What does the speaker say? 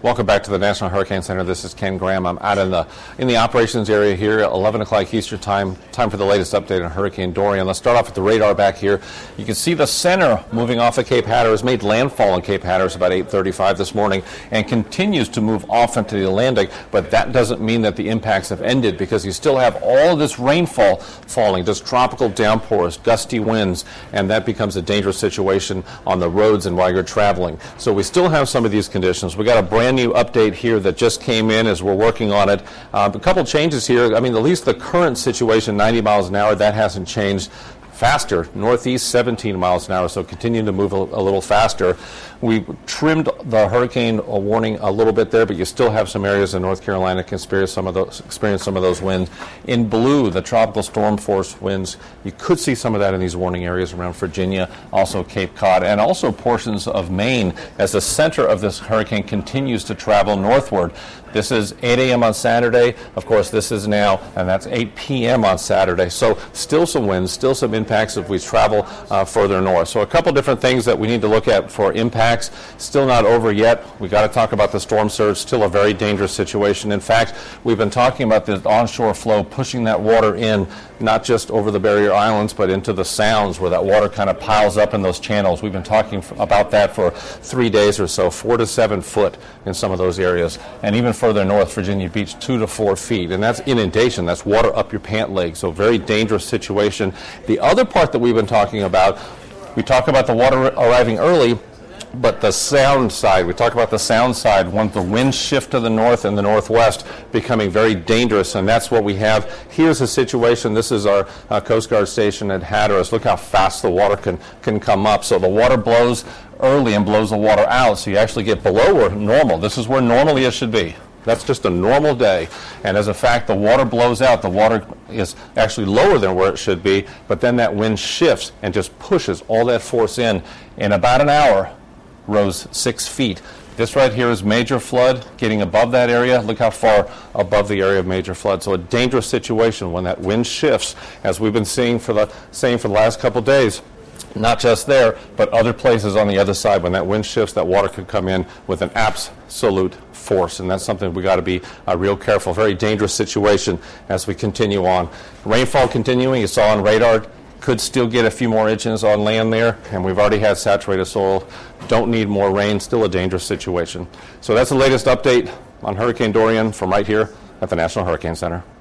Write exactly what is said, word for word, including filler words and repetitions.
Welcome back to the National Hurricane Center. This is Ken Graham. I'm out in the in the operations area here at eleven o'clock Eastern Time. Time for the latest update on Hurricane Dorian. Let's start off with the radar back here. You can see the center moving off of Cape Hatteras, made landfall in Cape Hatteras about eight thirty-five this morning, and continues to move off into the Atlantic. But that doesn't mean that the impacts have ended, because you still have all of this rainfall falling, just tropical downpours, gusty winds, and that becomes a dangerous situation on the roads and while you're traveling. So we still have some of these conditions. We got a brand new update here that just came in as we're working on it. Uh, a couple changes here. I mean, at least the current situation, ninety miles an hour, that hasn't changed. Faster, northeast seventeen miles an hour, so continuing to move a, a little faster. We trimmed the hurricane warning a little bit there, but you still have some areas in North Carolina that can experience some of those, experience some of those winds. In blue, the tropical storm force winds, you could see some of that in these warning areas around Virginia, also Cape Cod, and also portions of Maine as the center of this hurricane continues to travel northward. This is eight a.m. on Saturday. Of course, this is now, and that's eight p.m. on Saturday. So still some winds, still some impacts if we travel uh, further north. So a couple different things that we need to look at for impacts. Still not over yet. We got to talk about the storm surge. Still a very dangerous situation. In fact, we've been talking about the onshore flow pushing that water in, not just over the barrier islands, but into the sounds where that water kind of piles up in those channels. We've been talking f- about that for three days or so, four to seven foot in some of those areas. And even further north, Virginia Beach, two to four feet. And that's inundation. That's water up your pant leg. So very dangerous situation. The other part that we've been talking about, we talk about the water arriving early, but the sound side, we talk about the sound side, once the winds shift to the north and the northwest, becoming very dangerous, and that's what we have. Here's the situation. This is our uh, Coast Guard station at Hatteras. Look how fast the water can, can come up. So the water blows early and blows the water out, so you actually get below where normal. This is where normally it should be. That's just a normal day. And as a fact, the water blows out. The water is actually lower than where it should be, but then that wind shifts and just pushes all that force in. In about an hour, rose six feet. This right here is major flood, getting above that area. Look how far above the area of major flood. So a dangerous situation when that wind shifts, as we've been seeing for the saying for the last couple of days. Not just there, but other places on the other side. When that wind shifts, that water could come in with an absolute force, and that's something we got to be uh, real careful. Very dangerous situation as we continue on. Rainfall continuing. You saw on radar. Could still get a few more inches on land there, and we've already had saturated soil. Don't need more rain. Still a dangerous situation. So that's the latest update on Hurricane Dorian from right here at the National Hurricane Center.